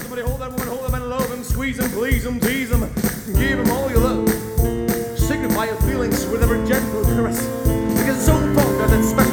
Everybody hold that woman, hold that man, love him, squeeze him, please him, tease him, give him all your love. Signify your feelings with every gentle caress, because so far there's that special